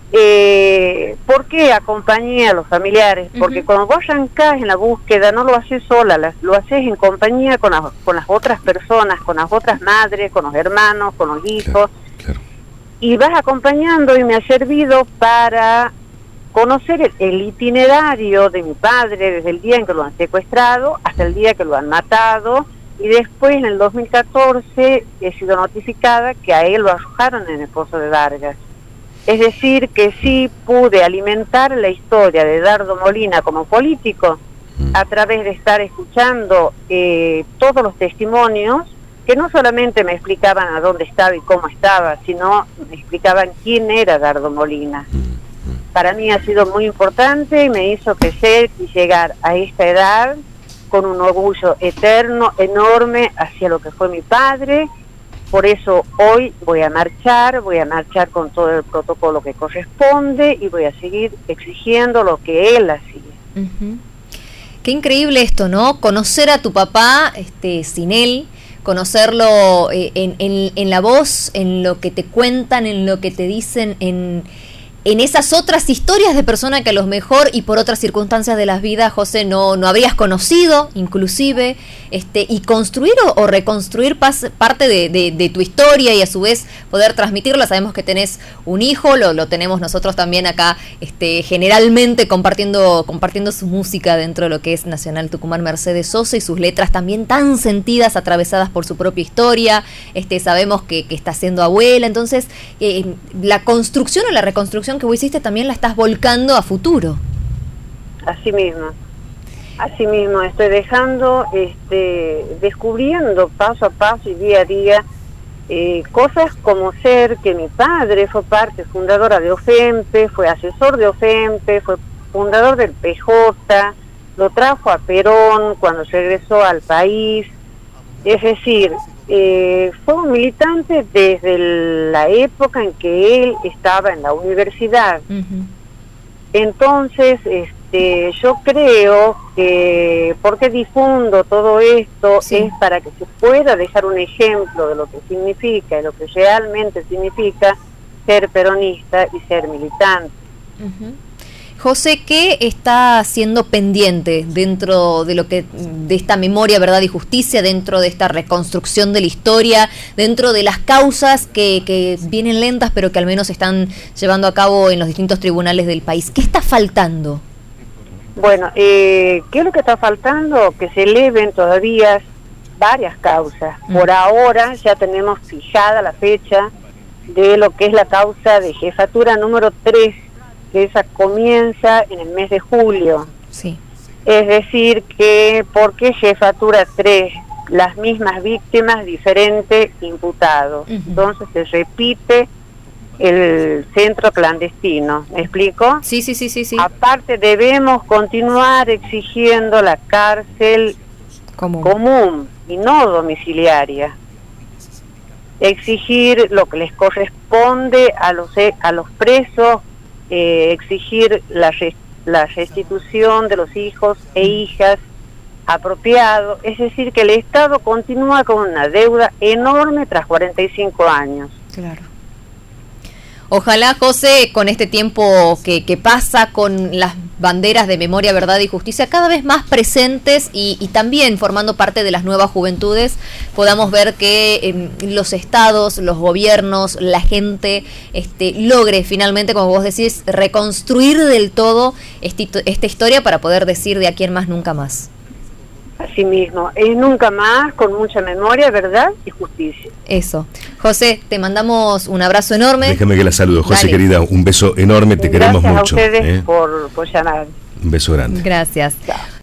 ¿Por qué acompañé a los familiares? Porque cuando vos arrancás en la búsqueda no lo haces sola, lo haces en compañía con las otras personas, con las otras madres, con los hermanos, con los hijos, Claro. y vas acompañando, y me ha servido para conocer el itinerario de mi padre desde el día en que lo han secuestrado hasta el día que lo han matado, y después en el 2014 he sido notificada que a él lo arrojaron en el Pozo de Vargas. Es decir, que sí pude alimentar la historia de Dardo Molina como político a través de estar escuchando todos los testimonios que no solamente me explicaban a dónde estaba y cómo estaba, sino me explicaban quién era Dardo Molina. Para mí ha sido muy importante y me hizo crecer y llegar a esta edad con un orgullo eterno, enorme, hacia lo que fue mi padre. Por eso hoy voy a marchar con todo el protocolo que corresponde y voy a seguir exigiendo lo que él hacía. Qué increíble esto, ¿no? Conocer a tu papá sin él, conocerlo en la voz, en lo que te cuentan, en lo que te dicen, en esas otras historias de personas que a lo mejor y por otras circunstancias de las vidas, José, no habrías conocido, inclusive, y construir o reconstruir parte de tu historia y a su vez poder transmitirla. Sabemos que tenés un hijo, lo tenemos nosotros también acá, generalmente compartiendo su música dentro de lo que es Nacional Tucumán, Mercedes Sosa, y sus letras también tan sentidas, atravesadas por su propia historia. Sabemos que está siendo abuela, entonces la construcción o la reconstrucción que vos hiciste también la estás volcando a futuro. Así mismo estoy dejando, descubriendo paso a paso y día a día cosas como ser que mi padre fue parte fundadora de OFEMPE, fue asesor de OFEMPE, fue fundador del PJ, lo trajo a Perón cuando regresó al país. Es decir, fue un militante desde la época en que él estaba en la universidad. Entonces, yo creo que, porque difundo todo esto, es para que se pueda dejar un ejemplo de lo que significa y lo que realmente significa ser peronista y ser militante. José, ¿qué está siendo pendiente dentro de lo que de esta memoria, verdad y justicia, dentro de esta reconstrucción de la historia, dentro de las causas que vienen lentas pero que al menos se están llevando a cabo en los distintos tribunales del país? ¿Qué está faltando? Bueno, ¿qué es lo que está faltando? Que se eleven todavía varias causas. Por ahora ya tenemos fijada la fecha de lo que es la causa de jefatura número 3, que esa comienza en el mes de julio. Sí. Es decir, que ¿por qué jefatura 3? Las mismas víctimas, diferentes imputados. Entonces se repite el centro clandestino. ¿Me explico? Sí. Aparte debemos continuar exigiendo la cárcel común y no domiciliaria. Exigir lo que les corresponde a los presos, exigir la restitución de los hijos e hijas apropiados. Es decir, que el Estado continúa con una deuda enorme tras 45 años. Claro. Ojalá, José, con este tiempo que pasa, con las banderas de memoria, verdad y justicia cada vez más presentes y también formando parte de las nuevas juventudes, podamos ver que los estados, los gobiernos, la gente logre finalmente, como vos decís, reconstruir del todo esta historia para poder decir de aquí en más nunca más. Así mismo, es nunca más, con mucha memoria, verdad y justicia. Eso. José, te mandamos un abrazo enorme. Déjame que la saludo. José, Dale. querida, un beso enorme, te queremos mucho. Gracias a ustedes por llamar. Un beso grande. Gracias. Chao.